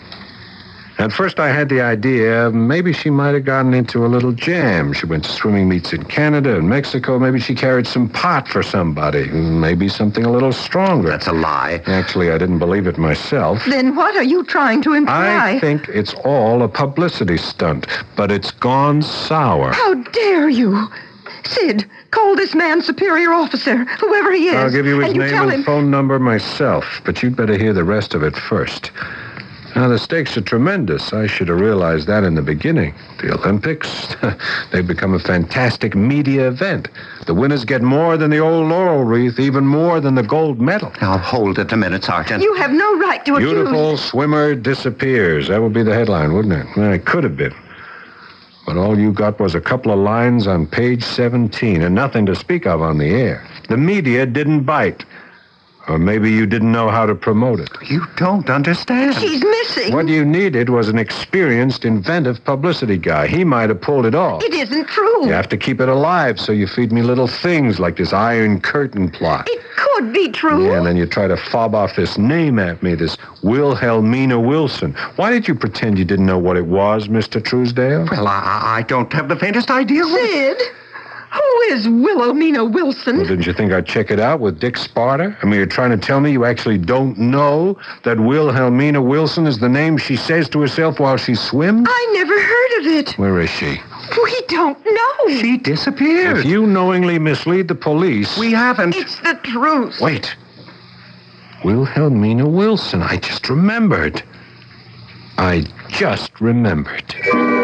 At first, I had the idea maybe she might have gotten into a little jam. She went to swimming meets in Canada and Mexico. Maybe she carried some pot for somebody. Maybe something a little stronger. That's a lie. Actually, I didn't believe it myself. Then what are you trying to imply? I think it's all a publicity stunt, but it's gone sour. How dare you? Sid, call this man superior officer, whoever he is. I'll give you his and you name tell and him... phone number myself, but you'd better hear the rest of it first. Now, the stakes are tremendous. I should have realized that in the beginning. The Olympics, they've become a fantastic media event. The winners get more than the old laurel wreath, even more than the gold medal. Now, hold it a minute, Sergeant. You have no right to accuse... Beautiful swimmer disappears. That would be the headline, wouldn't it? Well, it could have been. But all you got was a couple of lines on page seventeen and nothing to speak of on the air. The media didn't bite. Or maybe you didn't know how to promote it. You don't understand. She's missing. What you needed was an experienced, inventive publicity guy. He might have pulled it off. It isn't true. You have to keep it alive, so you feed me little things like this Iron Curtain plot. It could be true. Yeah, and then you try to fob off this name at me, this Wilhelmina Wilson. Why did you pretend you didn't know what it was, Mister Truesdale? Well, I, I don't have the faintest idea. Sid, who is Wilhelmina Wilson? Well, didn't you think I'd check it out with Dick Sparta? I mean, you're trying to tell me you actually don't know that Wilhelmina Wilson is the name she says to herself while she swims? I never heard of it. Where is she? We don't know. She disappeared. If you knowingly mislead the police... We haven't. It's the truth. Wait. Wilhelmina Wilson. I just remembered. I just remembered.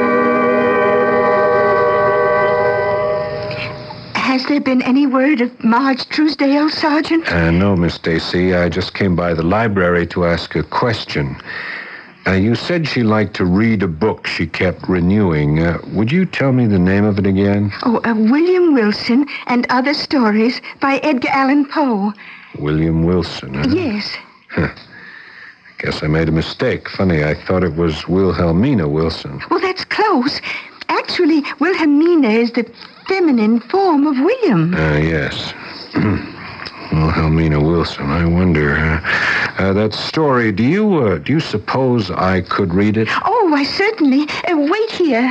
Has there been any word of Marge Truesdale, Sergeant? Uh, no, Miss Stacy. I just came by the library to ask a question. Uh, you said she liked to read a book she kept renewing. Uh, would you tell me the name of it again? Oh, uh, William Wilson and Other Stories by Edgar Allan Poe. William Wilson, huh? Yes. Huh. I guess I made a mistake. Funny, I thought it was Wilhelmina Wilson. Well, that's close. Actually, Wilhelmina is the feminine form of William. Ah, uh, yes. Wilhelmina Wilson. I wonder. Uh, uh, that story. Do you uh, do you suppose I could read it? Oh, I certainly. Uh, wait here.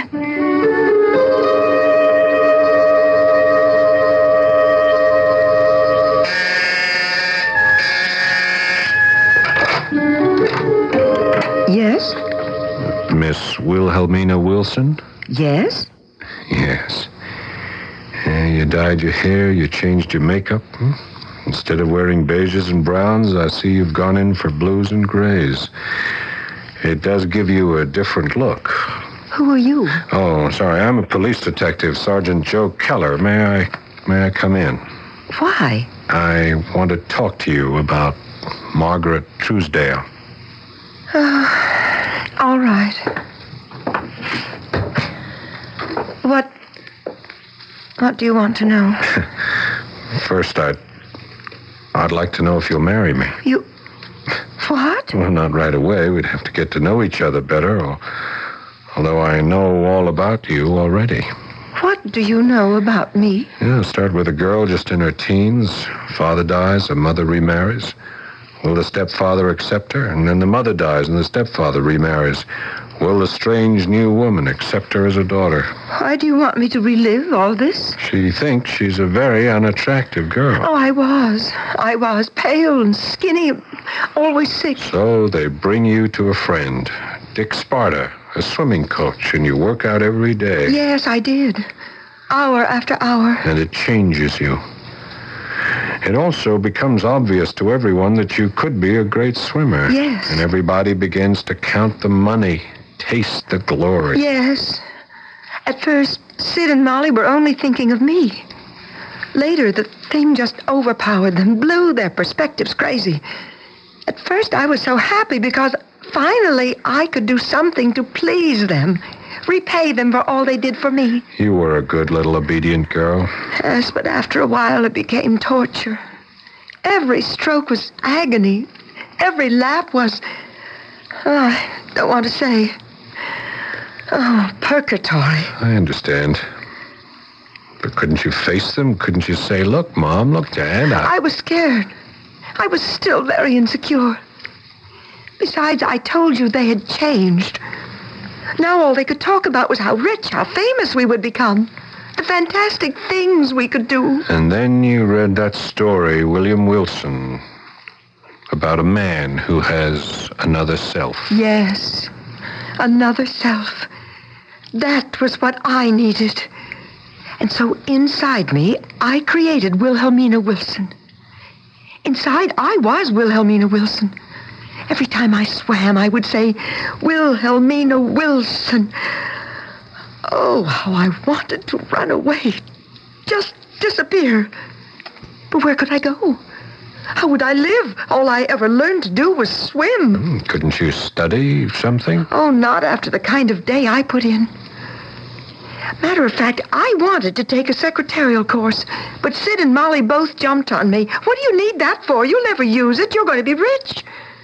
Yes? Miss Wilhelmina Wilson? Yes? Yes. Uh, you dyed your hair, you changed your makeup. Hmm? Instead of wearing beiges and browns, I see you've gone in for blues and grays. It does give you a different look. Who are you? Oh, sorry. I'm a police detective, Sergeant Joe Keller. May I, may I come in? Why? I want to talk to you about Margaret Truesdale. Uh, all right. What... What do you want to know? First, I'd... I'd like to know if you'll marry me. You... What? Well, not right away. We'd have to get to know each other better, or, although I know all about you already. What do you know about me? Yeah, start with a girl just in her teens. Father dies, her mother remarries. Will the stepfather accept her? And then the mother dies and the stepfather remarries. Will the strange new woman accept her as a daughter? Why do you want me to relive all this? She thinks she's a very unattractive girl. Oh, I was. I was pale and skinny, always sick. So they bring you to a friend, Dick Sparta, a swimming coach, and you work out every day. Yes, I did. Hour after hour. And it changes you. It also becomes obvious to everyone that you could be a great swimmer. Yes. And everybody begins to count the money, taste the glory. Yes. At first, Sid and Molly were only thinking of me. Later, the thing just overpowered them, blew their perspectives crazy. At first, I was so happy because finally I could do something to please them, repay them for all they did for me. You were a good little obedient girl. Yes, but after a while it became torture. Every stroke was agony. Every lap was, oh, I don't want to say, oh, purgatory. I understand. But couldn't you face them? Couldn't you say, look, Mom, look, Dad, I... I was scared. I was still very insecure. Besides, I told you they had changed. Now all they could talk about was how rich, how famous we would become. The fantastic things we could do. And then you read that story, William Wilson, about a man who has another self. Yes, another self. That was what I needed. And so inside me, I created Wilhelmina Wilson. Inside, I was Wilhelmina Wilson. Every time I swam, I would say, Wilhelmina Wilson. Oh, how I wanted to run away. Just disappear. But where could I go? How would I live? All I ever learned to do was swim. Couldn't you study something? Oh, not after the kind of day I put in. Matter of fact, I wanted to take a secretarial course, but Sid and Molly both jumped on me. What do you need that for? You'll never use it. You're going to be rich.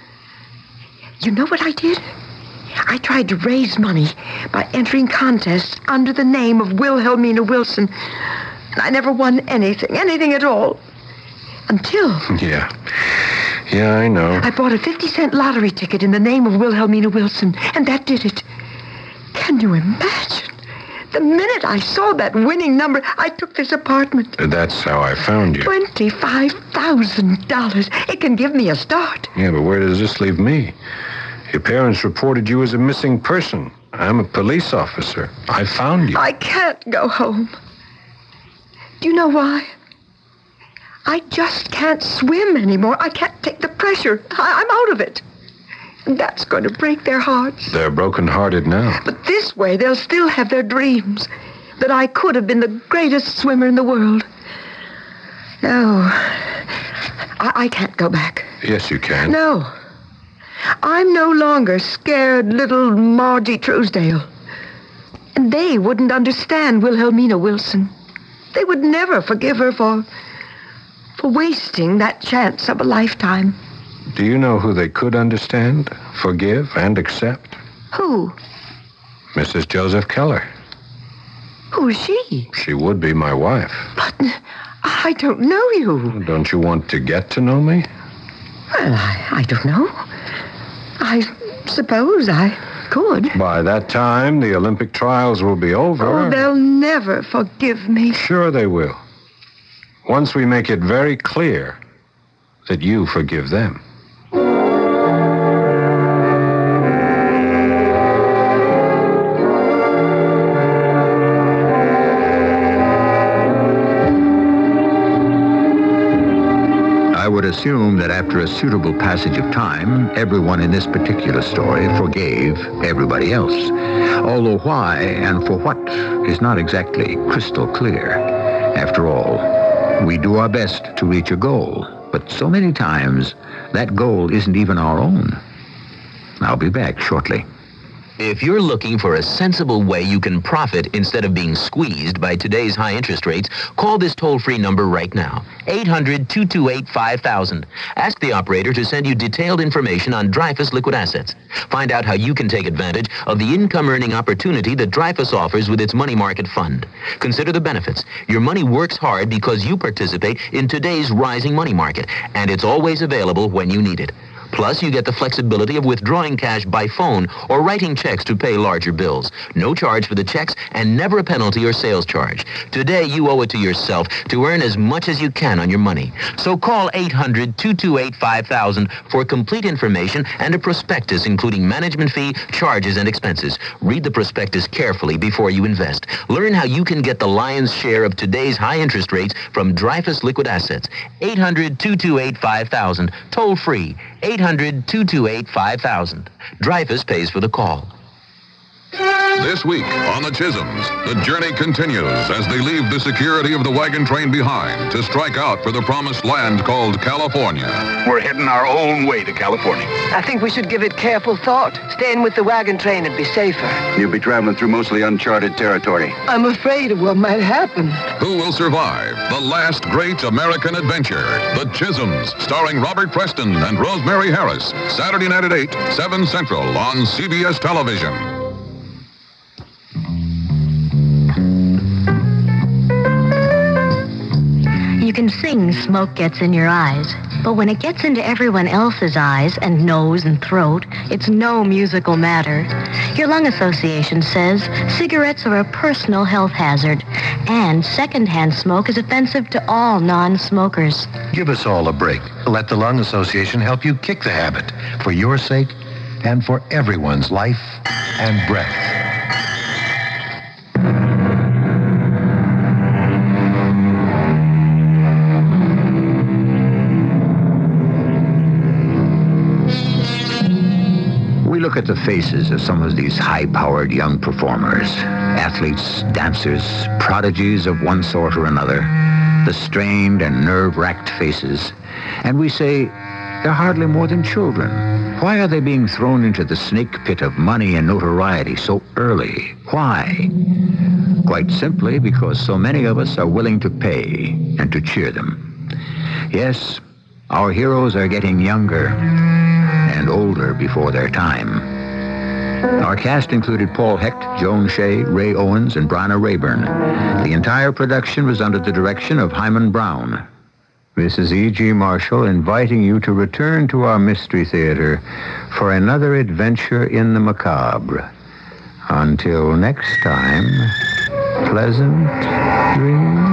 You know what I did? I tried to raise money by entering contests under the name of Wilhelmina Wilson. And I never won anything, anything at all. Until... Yeah. Yeah, I know. I bought a fifty-cent lottery ticket in the name of Wilhelmina Wilson, and that did it. Can you imagine? The minute I saw that winning number, I took this apartment. That's how I found you. twenty-five thousand dollars. It can give me a start. Yeah, but where does this leave me? Your parents reported you as a missing person. I'm a police officer. I found you. I can't go home. Do you know why? I just can't swim anymore. I can't take the pressure. I- I'm out of it. And that's going to break their hearts. They're broken-hearted now. But this way, they'll still have their dreams. That I could have been the greatest swimmer in the world. No. I, I can't go back. Yes, you can. No. I'm no longer scared little Margie Truesdale. And they wouldn't understand Wilhelmina Wilson. They would never forgive her for... for wasting that chance of a lifetime. Do you know who they could understand, forgive, and accept? Who? Missus Joseph Keller. Who is she? She would be my wife. But I don't know you. Don't you want to get to know me? Well, I, I don't know. I suppose I could. By that time, the Olympic trials will be over. Oh, they'll never forgive me. Sure they will. Once we make it very clear that you forgive them. I would assume that after a suitable passage of time, everyone in this particular story forgave everybody else. Although why and for what is not exactly crystal clear. After all, we do our best to reach a goal, but so many times that goal isn't even our own. I'll be back shortly. If you're looking for a sensible way you can profit instead of being squeezed by today's high interest rates, call this toll-free number right now, eight hundred, two two eight, five thousand. Ask the operator to send you detailed information on Dreyfus Liquid Assets. Find out how you can take advantage of the income-earning opportunity that Dreyfus offers with its money market fund. Consider the benefits. Your money works hard because you participate in today's rising money market, and it's always available when you need it. Plus, you get the flexibility of withdrawing cash by phone or writing checks to pay larger bills. No charge for the checks and never a penalty or sales charge. Today, you owe it to yourself to earn as much as you can on your money. So call eight hundred, two two eight, five thousand for complete information and a prospectus including management fee, charges, and expenses. Read the prospectus carefully before you invest. Learn how you can get the lion's share of today's high interest rates from Dreyfus Liquid Assets. eight hundred, two two eight, five thousand. Toll free. eight hundred, two two eight, five thousand. Dreyfus pays for the call. This week on the Chisholms, the journey continues as they leave the security of the wagon train behind to strike out for the promised land called California. We're heading our own way to California. I think we should give it careful thought. Staying with the wagon train would be safer. You'll be traveling through mostly uncharted territory. I'm afraid of what might happen. Who will survive the last great American adventure? The Chisholms, starring Robert Preston and Rosemary Harris. Saturday night at eight, seven Central on C B S Television. You can sing Smoke Gets in Your Eyes, but when it gets into everyone else's eyes and nose and throat, it's no musical matter. Your lung association says cigarettes are a personal health hazard, and secondhand smoke is offensive to all non-smokers. Give us all a break. Let the Lung Association help you kick the habit, for your sake and for everyone's life and breath. Look at the faces of some of these high-powered young performers, athletes, dancers, prodigies of one sort or another, the strained and nerve-wracked faces, and we say, they're hardly more than children. Why are they being thrown into the snake pit of money and notoriety so early? Why? Quite simply because so many of us are willing to pay and to cheer them. Yes, our heroes are getting younger and older before their time. Our cast included Paul Hecht, Joan Shea, Ray Owens, and Bryna Rayburn. The entire production was under the direction of Hyman Brown. This is E G. Marshall inviting you to return to our Mystery Theater for another adventure in the macabre. Until next time, pleasant dreams.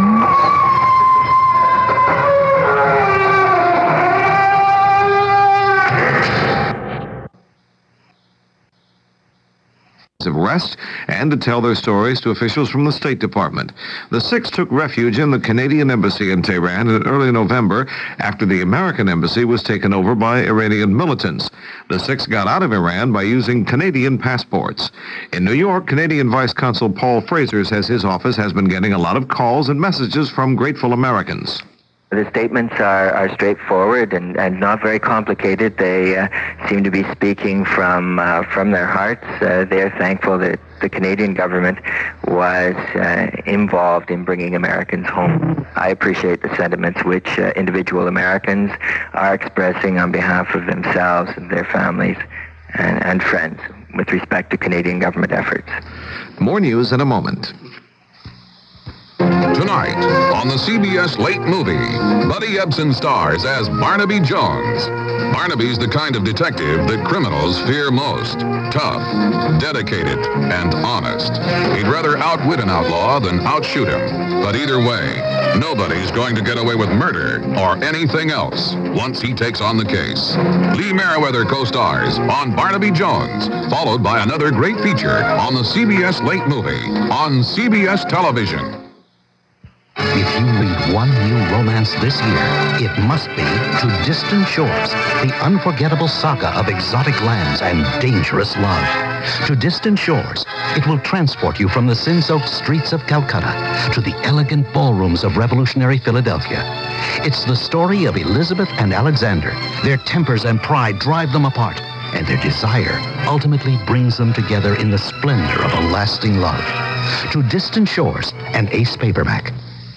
Of arrest and to tell their stories to officials from the State Department. The six took refuge in the Canadian embassy in Tehran in early November after the American embassy was taken over by Iranian militants. The six got out of Iran by using Canadian passports. In New York, Canadian Vice Consul Paul Fraser says his office has been getting a lot of calls and messages from grateful Americans. The statements are, are straightforward and, and not very complicated. They uh, seem to be speaking from uh, from their hearts. Uh, they are thankful that the Canadian government was uh, involved in bringing Americans home. I appreciate the sentiments which uh, individual Americans are expressing on behalf of themselves and their families and, and friends with respect to Canadian government efforts. More news in a moment. Tonight, on the C B S Late Movie, Buddy Ebsen stars as Barnaby Jones. Barnaby's the kind of detective that criminals fear most. Tough, dedicated, and honest. He'd rather outwit an outlaw than outshoot him. But either way, nobody's going to get away with murder or anything else once he takes on the case. Lee Merriweather co-stars on Barnaby Jones, followed by another great feature on the C B S Late Movie on C B S Television. If you read one new romance this year, it must be To Distant Shores, the unforgettable saga of exotic lands and dangerous love. To Distant Shores, it will transport you from the sin-soaked streets of Calcutta to the elegant ballrooms of revolutionary Philadelphia. It's the story of Elizabeth and Alexander. Their tempers and pride drive them apart, and their desire ultimately brings them together in the splendor of a lasting love. To Distant Shores, an Ace paperback.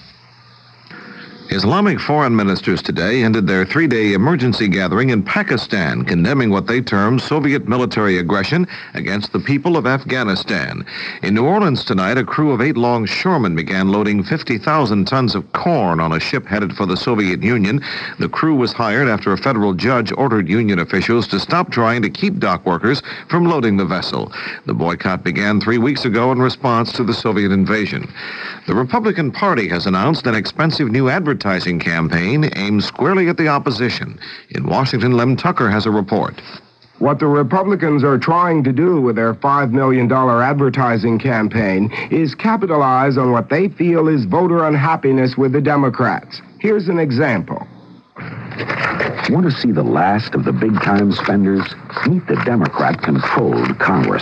Islamic foreign ministers today ended their three-day emergency gathering in Pakistan, condemning what they termed Soviet military aggression against the people of Afghanistan. In New Orleans tonight, a crew of eight longshoremen began loading fifty thousand tons of corn on a ship headed for the Soviet Union. The crew was hired after a federal judge ordered union officials to stop trying to keep dock workers from loading the vessel. The boycott began three weeks ago in response to the Soviet invasion. The Republican Party has announced an expensive new advertising campaign aimed squarely at the opposition. In Washington, Lem Tucker has a report. What the Republicans are trying to do with their five million dollars advertising campaign is capitalize on what they feel is voter unhappiness with the Democrats. Here's an example. Want to see the last of the big-time spenders? Meet the Democrat-controlled Congress.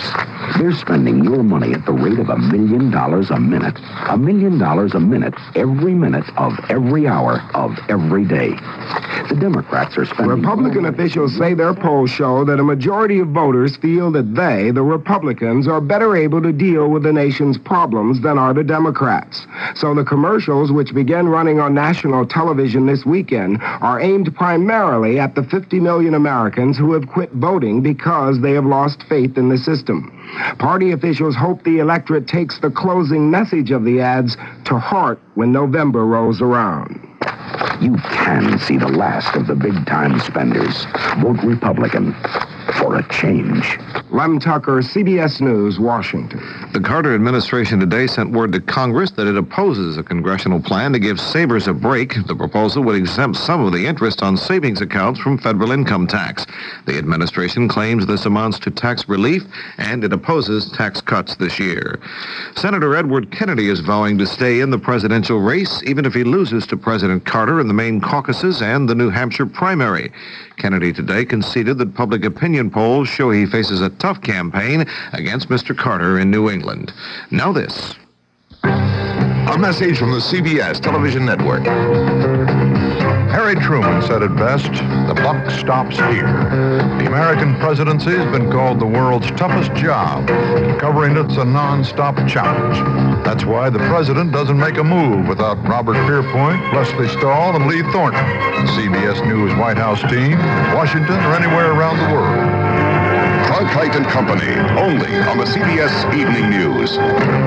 They're spending your money at the rate of a million dollars a minute. A million dollars a minute, every minute of every hour of every day. The Democrats are spending... Republican officials say their polls show that a majority of voters feel that they, the Republicans, are better able to deal with the nation's problems than are the Democrats. So the commercials, which began running on national television this weekend, are aimed primarily at the fifty million Americans who have quit voting because they have lost faith in the system. Party officials hope the electorate takes the closing message of the ads to heart when November rolls around. You can see the last of the big-time spenders. Vote Republican for a change. Lem Tucker, C B S News, Washington. The Carter administration today sent word to Congress that it opposes a congressional plan to give savers a break. The proposal would exempt some of the interest on savings accounts from federal income tax. The administration claims this amounts to tax relief, and it opposes tax cuts this year. Senator Edward Kennedy is vowing to stay in the presidential race, even if he loses to President Carter in the Maine caucuses and the New Hampshire primary. Kennedy today conceded that public opinion polls show he faces a tough campaign against Mister Carter in New England. Now this. A message from the C B S television network. Harry Truman said it best, the buck stops here. The American presidency has been called the world's toughest job. Covering it's a non-stop challenge. That's why the president doesn't make a move without Robert Pierpoint, Leslie Stahl, and Lee Thornton. C B S News White House team, Washington, or anywhere around the world. Cronkite and Company, only on the C B S Evening News.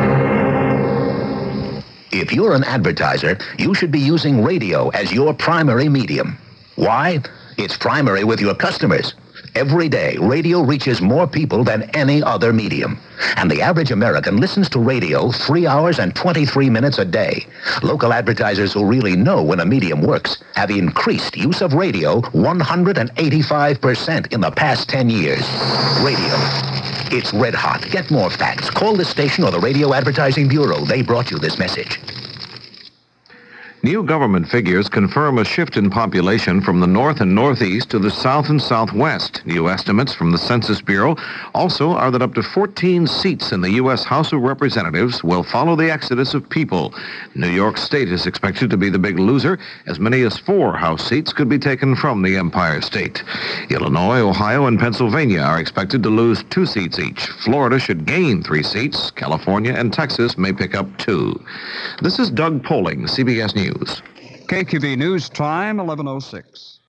If you're an advertiser, you should be using radio as your primary medium. Why? It's primary with your customers. Every day, radio reaches more people than any other medium. And the average American listens to radio three hours and twenty-three minutes a day. Local advertisers who really know when a medium works have increased use of radio one hundred eighty-five percent in the past ten years. Radio. It's red hot. Get more facts. Call this station or the Radio Advertising Bureau. They brought you this message. New government figures confirm a shift in population from the north and northeast to the south and southwest. New estimates from the Census Bureau also are that up to fourteen seats in the U S House of Representatives will follow the exodus of people. New York State is expected to be the big loser. As many as four House seats could be taken from the Empire State. Illinois, Ohio, and Pennsylvania are expected to lose two seats each. Florida should gain three seats. California and Texas may pick up two. This is Doug Poling, C B S News. K Q B News Time, eleven oh six.